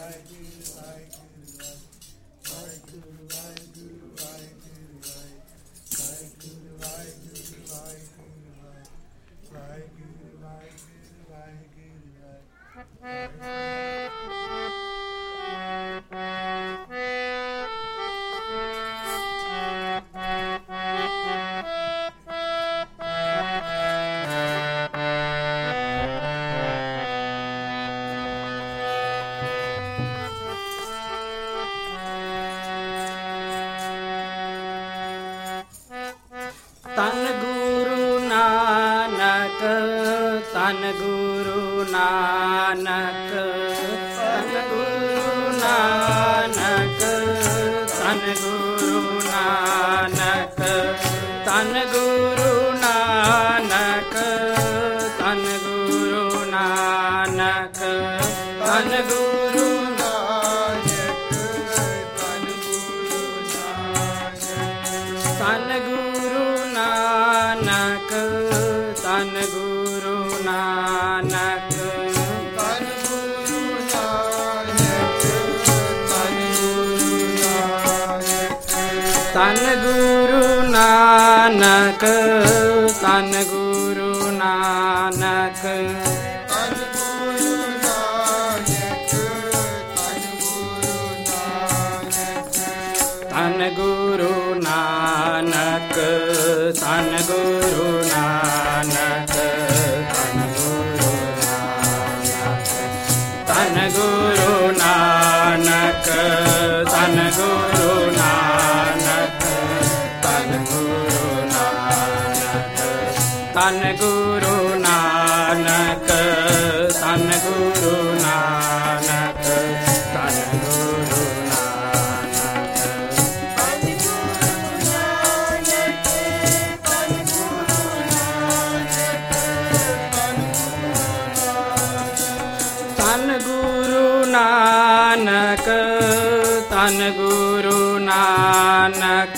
ਧੰਨ ਗੁਰੂ ਨਾਨਕ, ਧੰਨ ਗੁਰੂ ਨਾਨਕ, ਧੰਨ ਗੁਰੂ ਨਾਨਕ, ਧੰਨ ਗੁਰੂ ਨਾਨਕ, ਧੰਨ ਗੁਰੂ ਨਾਨਕ, ਧੰਨ ਗੁਰੂ ਨਾਨਕ, ਧੰਨ ਗੁਰੂ ਧੰਨ ਗੁਰੂ ਨਾਨਕ, ਧੰਨ ਗੁਰੂ ਨਾਨਕ, ਧੰਨ ਗੁਰੂ ਨਾਨਕ, ਧੰਨ ਗੁਰੂ ਨਾਨਕ, ਧੰਨ ਗੁਰੂ ਨਾਨਕ, ਧੰਨ ਗੁਰੂ ਨਾਨਕ, ਧੰਨ ਗੁਰੂ ਨਾਨਕ, ਧੰਨ ਗੁਰੂ ਨਾਨਕ, ਧੰਨ ਗੁਰੂ ਨਾਨਕ, ਧੰਨ ਗੁਰੂ ਨਾਨਕ, ਧੰਨ ਗੁਰੂ ਨਾਨਕ, ਧੰਨ ਗੁਰੂ ਨਾਨਕ, ਧੰਨ ਗੁਰੂ ਧੰਨ ਗੁਰੂ ਨਾਨਕ, ਧੰਨ ਗੁਰੂ ਨਾਨਕ,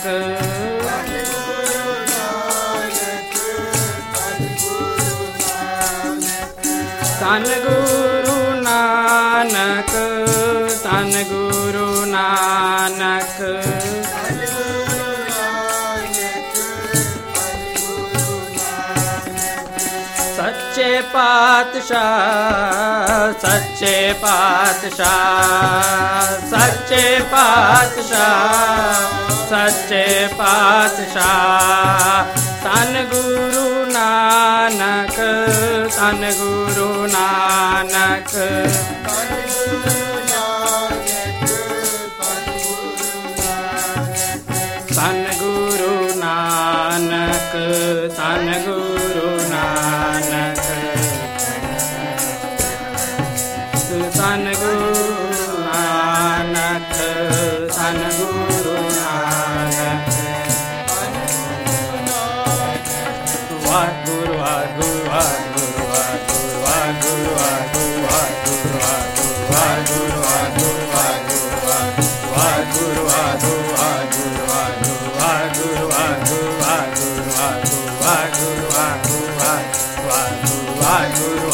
ਧੰਨ ਗੁਰੂ ਨਾਨਕ, ਧੰਨ ਗੁਰੂ ਨਾਨਕ, ਸੱਚੇ ਪਾਤਸ਼ਾਹ, ਸੱਚੇ ਪਾਤਸ਼ਾਹ, ਸੱਚੇ ਪਾਤਸ਼ਾਹ, ਸੱਚੇ ਪਾਤਸ਼ਾਹ, ਧੰਨ ਗੁਰੂ ਨਾਨਕ, ਧੰਨ ਗੁਰੂ ਨਾਨਕ, ਧੰਨ ਗੁਰੂ ਨਾਨਕ, ਧੰਨ ਗੁਰੂ ਨਾਨਕ, ਧੰਨ ਗੁਰੂ ਨਾਨਕ, ਧੰਨ ਗੁਰੂ ਨਾਨਕ, ਵਾਹਿਗੁਰੂ ਵਾਹਿਗੁਰੂ ਵਾਹਿਗੁਰੂ ਵਾਹਿਗੁਰੂ ਵਾਹਿਗੁਰੂ ਵਾਹਿਗੁਰੂ ਵਾਹਿਗੁਰੂ ਵਾਹਿਗੁਰੂ ਵਾਹਿਗੁਰੂ ਵਾਹਿਗੁਰੂ ਵਾਹਿਗੁਰੂ ਵਾਹਿਗੁਰੂ ਵਾਹਿਗੁਰੂ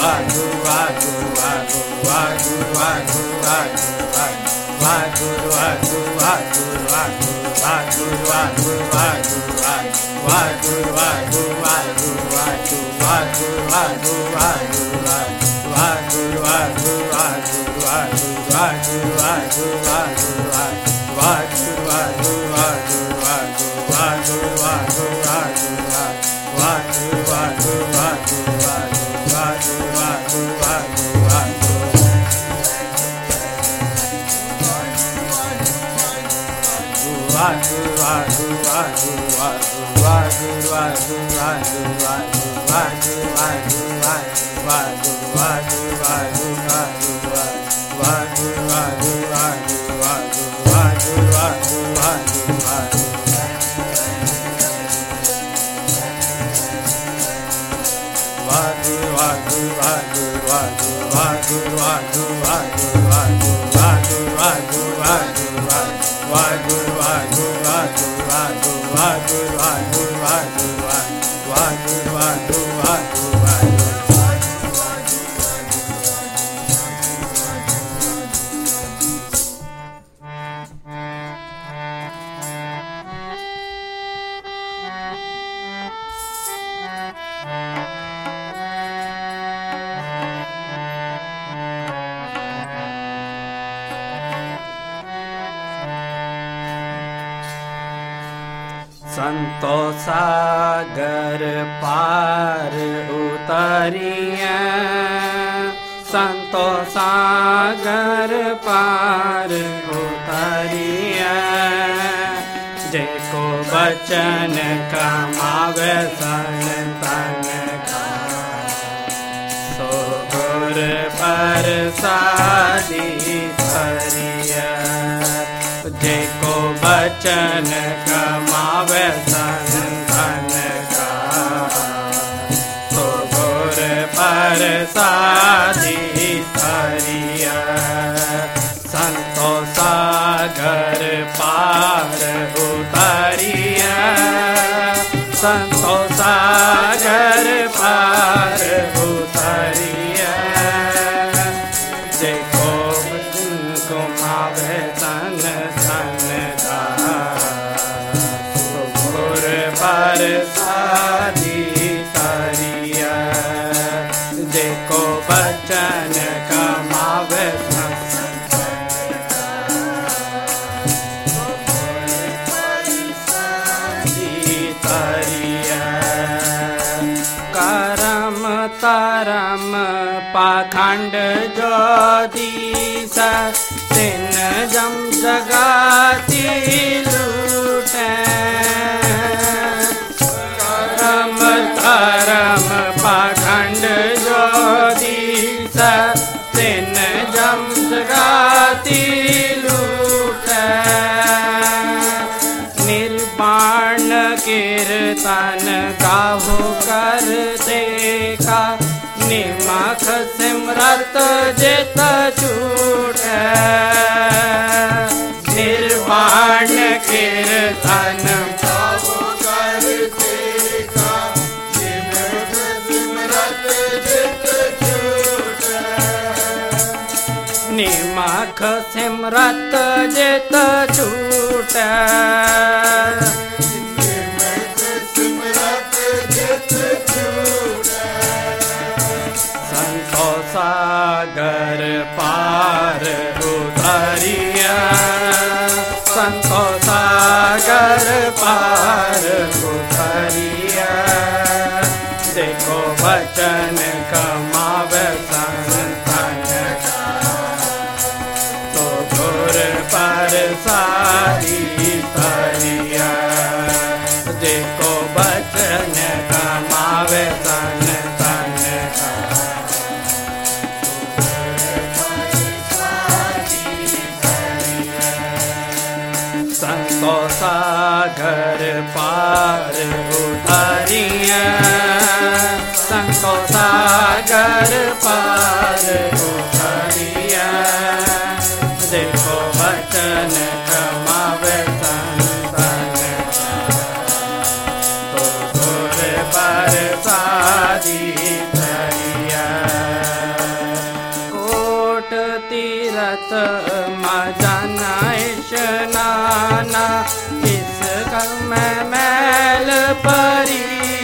संतो सागर पार उतरिया, संतो सागर पार उतरिया। जेको बचन कमावे संतन का, सो गुर प्रसादी हरिया। जेको बचन कमावे संतन का, सो गुर प्रसादी हरिया। संतो सागर पार उतरिया, संतो सागर पार उतरिया। जेको कुमावे तन तन का, गुर प्रसादी हरिया। जेको बचन कमावे तरम पाखंड जो दीस, तिन जम जगाती लूटे। करम तरम पाखंड जो दीस, तिन जम जगाती लूटे। निर्वाण कीर्तन गाहो करते का, निमख सिमरत जित छूटे। निर्वाण कीर्तन गाहो करते का, निमख सिमरत जित छूटे। निमख सिमरत जित छूटे। संतो सागर पार उतरिया, संतो सागर पार उतरिया। देखो बचन कमावे संतन का, तो गुर प्रसादी हरिया। देखो बचन कमावे संतन का, संतो सागर पार उतरिया, संतो सागर पार उतरिया। देखो बचन कमावे संतन का, तो गुर प्रसादी हरिया। कोट तीरथ मजना स्नाना, इस कर्म मैल परी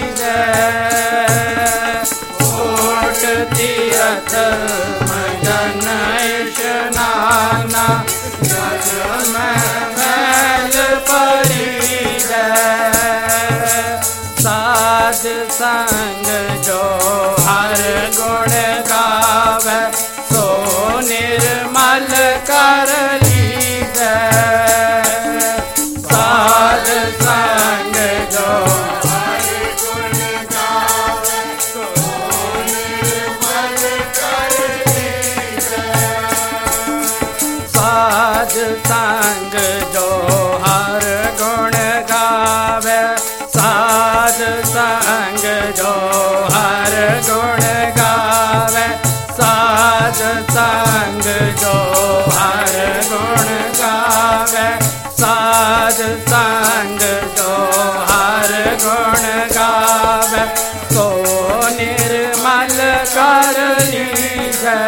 जय। कोट तीरथ मजना स्नाना, कर्म मैल परी जय। साध संग जो हर गुण गावे, सो निर्मल कर लीजै। साध संग जो हर गुण गावे, सो निर्मल कर लीजै। साध संग जो हर गुण गावे, साध संग जो हर गुण गावे। साध संग जो हर गुण गावे, साध संग जो हर गुण गावे। सो निर्मल कर लीजै।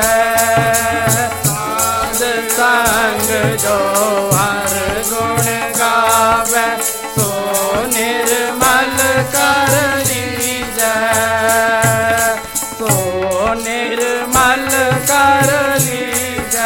साध संग जो हर गुण गावे, सो निर्मल कर लीजै। सो निर्मल कर लीजै।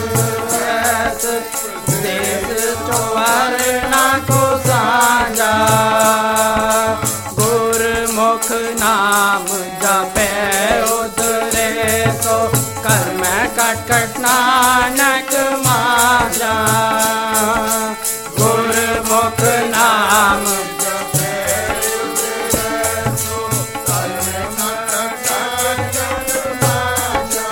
जपे उतरे सो कर्म कट कट नानक मांझा गुरमुख नाम जपे उतरे सो कर्म कट कट मांझा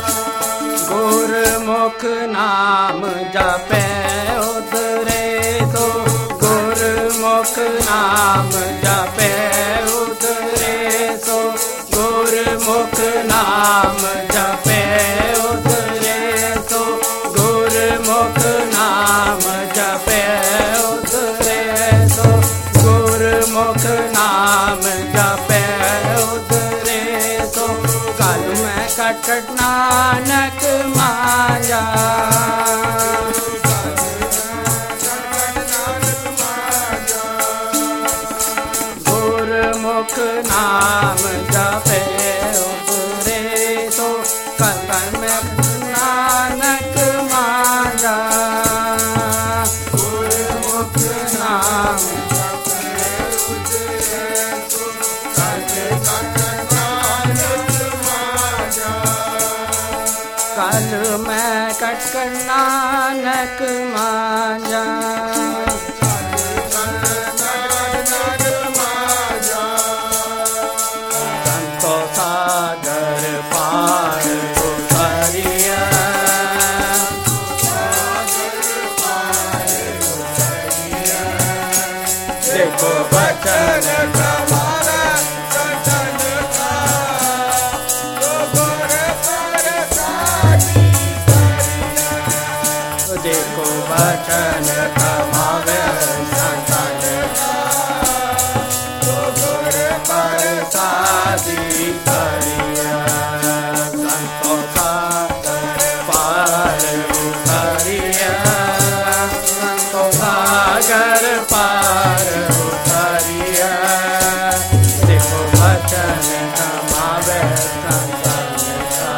गुरमुख नाम जपे उतरे सो गुरमुख नाम जपे उतरे सो गुरमुख नाम जपे उतरे सो गुरमुख नाम जपे उतरे सो गुरमुख नाम जपे उतरे सो कल में कट नानक मांझा गुरमुख नाम जपे उतरे सो कल में नानक मांझा गुरमुख नाम जपे उतरे सो कल में कट नानक मांझा सागर पार उतरिया देखो बचन कमावे बचन का तो गुर परसादी करिया देखो बचन कमावे संतन का तो गुर परसादी करिया संतो सागर पार उतरिया संतो सागर पार उतरिया देखो बचन कमावे संतन का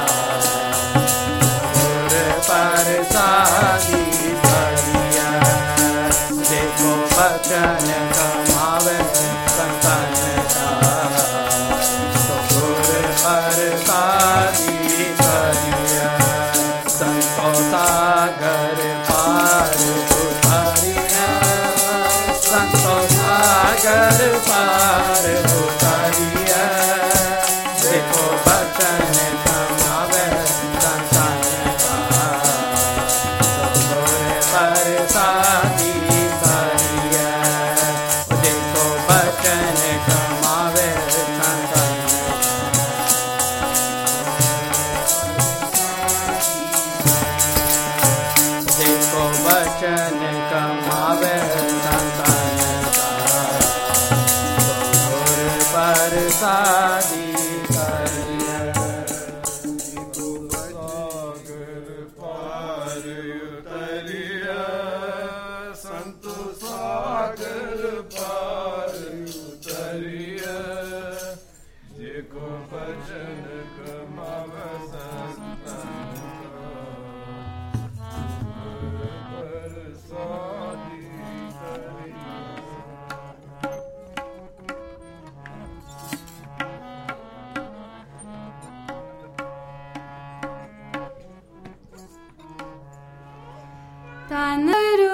गुर परसादी करिया देखो बचन कमावे संतन का परसादी करिया संतो सागर पार उतरिया संतो सागर पार उतरिया देखो बचन कमावे संतन का गुर परसादी करिया देखो बचन कमावे संतन देखो बचन कमावे संतन का गुर परसादी करिया सागर पार उतरिया संत सागर पार उतरिया देखो बचन कमावे संतन परसादी करिया तन